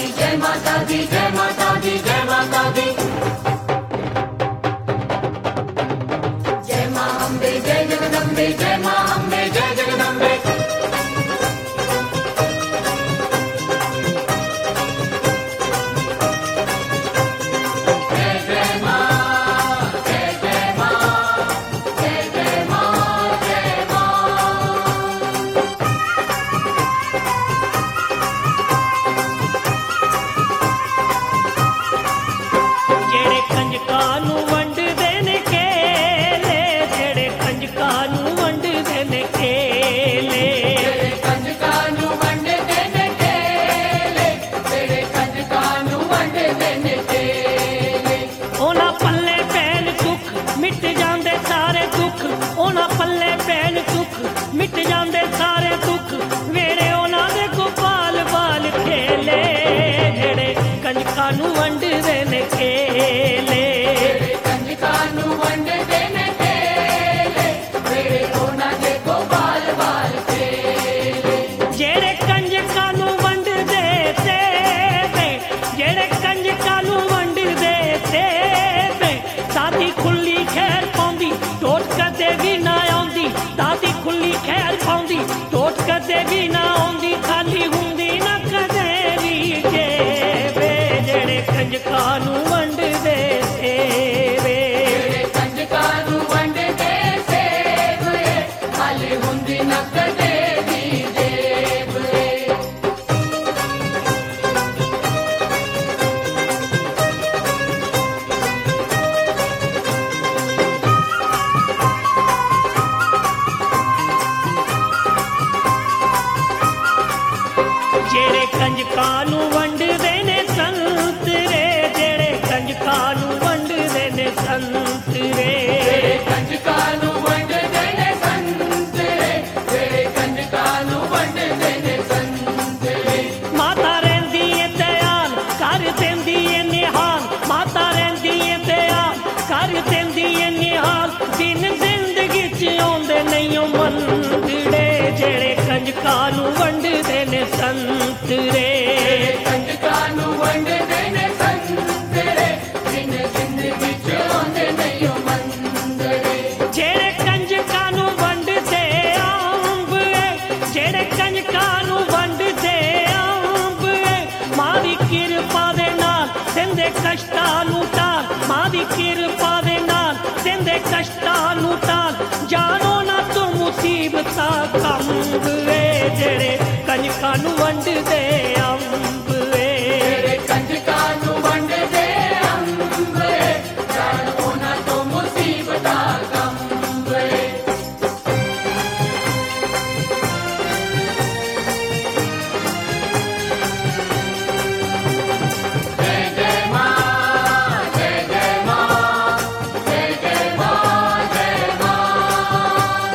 जय माता दी जय माता दी जय माता दी। जय मां अम्बे जय जगदम्बे जय मां अम्बे जय जगदम्बे। मिट जांदे सारे दुख वेड़े उन्हां दे गोपाल बाल खेले जेड़े कंजकां नूं वंडदे ने खेले। कंजकां नूं वंडदे ने खेले वेड़े उन्हां दे गोपाल बाल खेले। जेड़े कंजकां नूं वंडदे ते जेड़े कंजकां नूं वंडदे ते दादी खुली खैर पाउंदी टोट कदे भी ना आउंदी। दादी खुली खैर पाउंदी टोट कदे भी ना आउंदी खाली हुंदी ना कदे भी जेबे जेड़े कंजकां नूं वंडदे सेवे। कंजकां नूं वंडदे सेवे खाली हुंदी ना कदे भी जेब। जेड़े कंजकां नूं वंडदे ने संत रे जेड़े कंजकां नूं वंडदे ने संत रे। कंजकां नूं वंडदे ने संत रे जेड़े कंजकां नूं वंडदे ने संत रे। माता रहिंदी ऐ दयाल कर देंदी ऐ निहाल। माता रहिंदी ऐ दयाल कर देंदी ऐ निहाल। दिन जिंदगी च आउंदे नहीं ओ मंदड़े जेड़े कंजकां नूं वंडदे ने संत रे। कंजकां नूं वंडदे ने संत रे दिन जिंदगी च आउंदे नहीं ओ मंदड़े। जेड़े कंजकां नूं वंडदे अंब जेड़े कंजकां नूं वंडदे अंब मां दी किरपा दे नाल देंदे कष्टां नूं टाल। मां दी किरपा दे नाल देंदे कष्टां नूं टाल जानो ना तू मुसीबतां कंब जेड़े कंजकां नूं वंडदे अंब। जेड़े कंजकां नूं वंडदे अंब जानो ना तो मुसीबतां कंब। जय जय मां जय जय मां जय जय मां जय मां।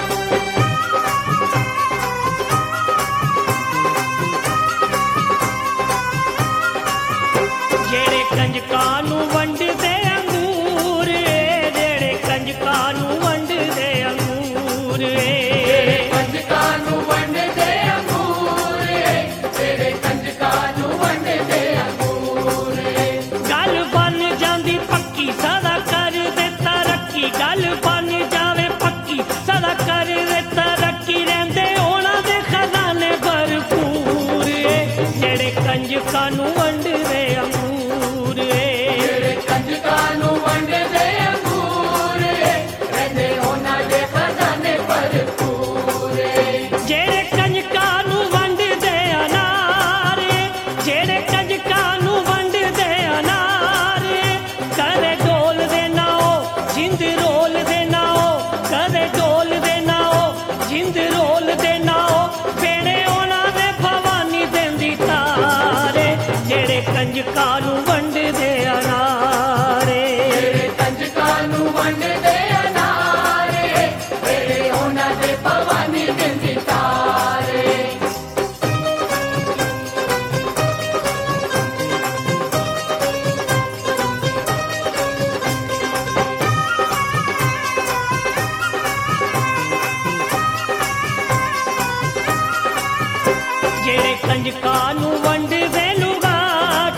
जेड़े कंजकां नूं वंडदे अंगूर जेड़े कंजकां नूं वंडदे अंगूर। कंजकां नूं वंडदे अंगूर जेड़े कंजकां नूं वंडदे अंगूर। गल बन जांदी पक्की सदा कर दे तरक्की। गल बन जावे पक्की सदा कर दे तरक्की रहिंदे उन्हां दे खजाने भरपूर जेड़े कंजकां नूं वंडदे अंगूर। जेड़े कंजकां नूं वंडदे अंगूर रहिंदे उन्हां दे खजाने भरपूर। जेड़े कंजकां नूं वंडदे अनार जेड़े कंजकां नूं वंडदे अनार कदे डोल दे ना ओ जिंद रोल दे ना ओ कदे डोल दे ना ओ जिंद रोल दे ना ओ बेड़े उन्हां दे भवानी देंदी तारे जेड़े कंजकां नूं वंडदे अनार। जेड़े कंजकां नूं वंडदे अनार बेड़े उन्हां दे भवानी देंदी तारे। जेड़े कंजकां नूं वंडदे लुगाड़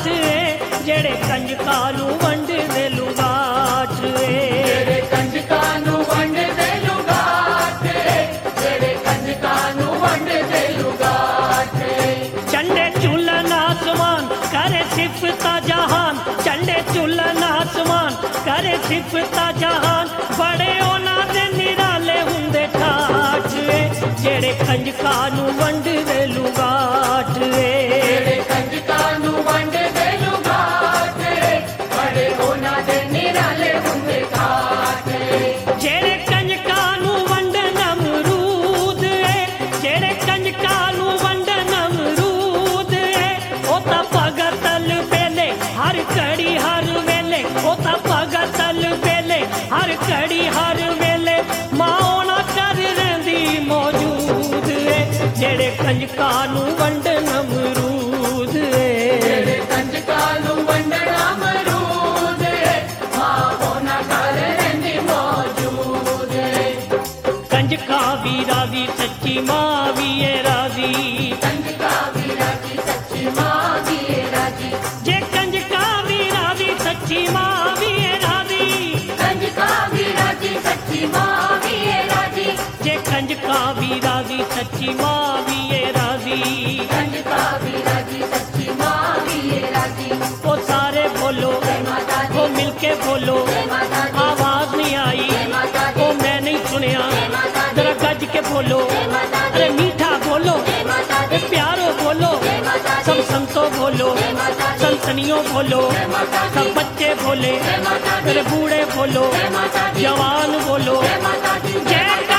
ਜਿਹੜੇ ਕੰਜਕਾਂ ਨੂੰ ਵੰਡਦੇ ਲੁਗਾਟ ਏ ਜਿਹੜੇ ਕੰਜਕਾਂ ਨੂੰ ਵੰਡਦੇ ਲੁਗਾਟ ਜਿਹੜੇ ਕੰਜਕਾਂ ਨੂੰ ਵੰਡਦੇ ਲੁਗਾਟ ਚੰਡੇ ਝੂਲਨ ਆਸਮਾਨ करे सिफता जहान चंडे झूलन आसमान करे सिफता जहान बड़े ਉਹਨਾਂ ਦੇ ਨਿਰਾਲੇ ਹੁੰਦੇ ਠਾਠ ਏ ਜਿਹੜੇ ਕੰਜਕਾਂ ਨੂੰ ਵੰਡਦੇ ਲੁਗਾਟ ਏ ਜਿਹੜੇ ਕੰਜਕਾਂ ਨੂੰ ਵੰਡਦੇ ਲੁਗਾਟ ਬੜੇ ਉਹਨਾਂ ਦੇ ਨਿਰਾਲੇ ਹੁੰਦੇ ਠਾਠ ਜਿਹੜੇ ਕੰਜਕਾਂ ਨੂੰ ਵੰਡਣ ਅਮਰੂਦ ਏ ਜਿਹੜੇ ਕੰਜਕਾਂ ਨੂੰ ਵੰਡਣ ਅਮਰੂਦ ਏ ਉਹ ਤਾਂ ਭਗਤਲ ਵੇਲੇ ਹਰ ਘੜੀ ਹਰ ਵੇਲੇ ਉਹ ਤਾਂ ਭਗਤਲ ਵੇਲੇ ਹਰ ਘੜੀ ਹਰ ਵੇਲੇ ਮਾਂ ਉਹਨਾਂ ਕਰ ਰਹਿੰਦੀ ਮੌਜੂਦ ਏ ਜਿਹੜੇ ਕੰਜਕਾਂ ਨੂੰ ਵੰਡਣ ਅਮਰੂਦ ਏ ਜਿਹੜੇ ਕੰਜਕਾਂ ਨੂੰ ਵੰਡਣ ਅਮਰੂਦ ਮਾਂ ਉਹਨਾਂ ਘਰ ਰਹਿੰਦੀ ਮੌਜੂਦ ਕੰਜਕਾਂ ਵੀ ਰਾਜ਼ੀ ਸੱਚੀ ਮਾਂ ਵੀ ਏ ਰਾਜ਼ੀ ਕੰਜਕਾਂ ਵੀ ਰਾਜੀ ਸੱਚੀ ਮਾਂ ਵੀ ਏ ਰਾਜੀ ਜੇ ਕੰਜਕਾਂ ਵੀ ਰਾਜ਼ੀ ਸੱਚੀ ਮਾਂ ਵੀ ਏ ਰਾਜ਼ੀ ਕੰਜਕਾਂ ਵੀ ਰਾਜੀ ਸੱਚੀ ਮਾਂ ਵੀ ਏ ਰਾਜੀ ਜੇ ਕੰਜਕਾਂ ਵੀ ਰਾਜ਼ੀ ਸੱਚੀ ਮਾਂ ਵੀ ਏ ਰਾਜ਼ੀ ਕੰਜਕਾਂ ਵੀ ਰਾਜੀ ਸੱਚੀ ਮਾਂ ਵੀ ਏ ਰਾਜੀ ਉਹ ਸਾਰੇ ਬੋਲੋ ਮਾਤਾ ਦੀ ਉਹ ਮਿਲ ਕੇ ਬੋਲੋ ਮਾਤਾ ਦੀ ਆਵਾਜ਼ ਨਹੀਂ ਆਈ ਮਾਤਾ ਦੀ ਉਹ ਮੈਂ ਨਹੀਂ ਸੁਣਿਆ ਮਾਤਾ ਦੀ जरा गज के बोलो माता दी अरे मीठा बोलो माता दी प्यारो बोलो माता दी सब संतों बोलो माता दी संतनियों बोलो माता दी सब बच्चे बोले माता दी अरे बूढ़े बोलो माता दी जवान बोलो माता दी जय